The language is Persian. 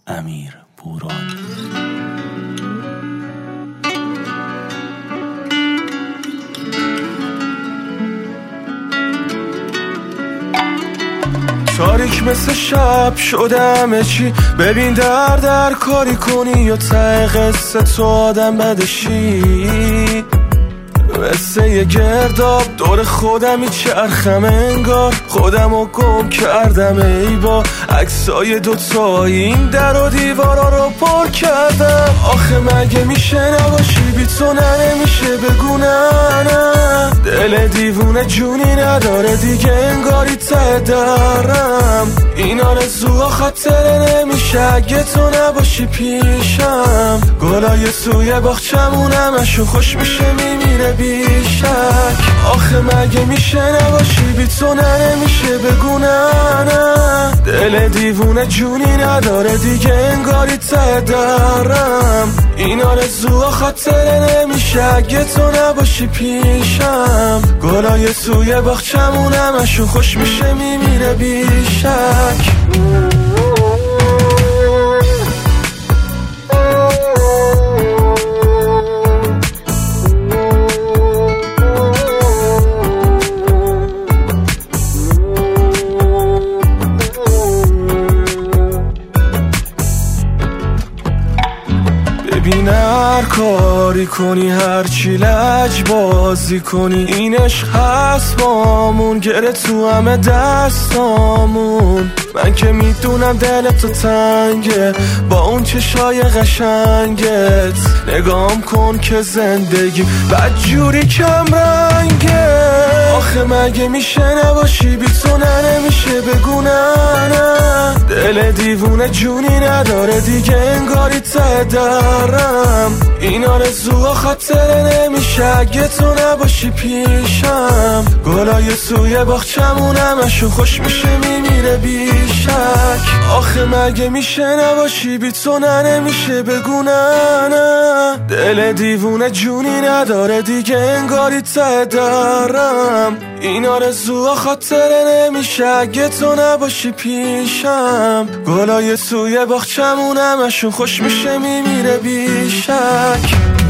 امیر پوران. تاریک مثل شب شده همه چی، ببین در کاری کنی یا ته قصه تو آدم بدشی. مثل یه گرداب دور خودم میچرخم، انگار خودمو گم کردم. ای با عکسای دوتایی این در و دیوارا رو پر کردم. آخه مگه میشه نباشی بی تو؟ نه نمیشه بگو نه. دل دیوونه جونی نداره دیگه، انگاری ته درم. این آرزوها خاطره نمیشه اگه تو نباشی پیشم. گلای سوی باغچمون همشون خوش میشه میمیره بیشک. آخه مگه میشه نباشی بی تو؟ نه نمیشه بگو نه. دل دیوونه جونی نداره دیگه، انگاری ته درم. این آرزوها خاطره نمیشه اگه تو نباشی پیشم. گلای سوی باغچمون همشون خوش میشه میمیره بیشک. ببین هر کاری کنی، هر چی لج بازی کنی، این عشق هست بامون، گره تو همه دستامون. من که میدونم دل تو تنگه با اون چشای قشنگت. نگام کن که زندگی بدجوری کم رنگه. آخه مگه میشه نباشی بی تو؟ نه نمیشه بگو نه. دل دیوونه جونی نداره دیگه، انگاری ته درم. این آرزوها خاطره نمیشه اگه تو نباشی پیشم. گلای سوی باغچمون همشون خوش میشه میمیره بیشک. آخه مگه میشه نباشی بی تو؟ نه نمیشه بگو نه. دل دیوونه جونی نداره دیگه، انگاری ته درم. این آرزوها خاطره نمیشه اگه تو نباشی پیشم. گلای سوی باغچمون همشون خوش میشه میمیره بیشک.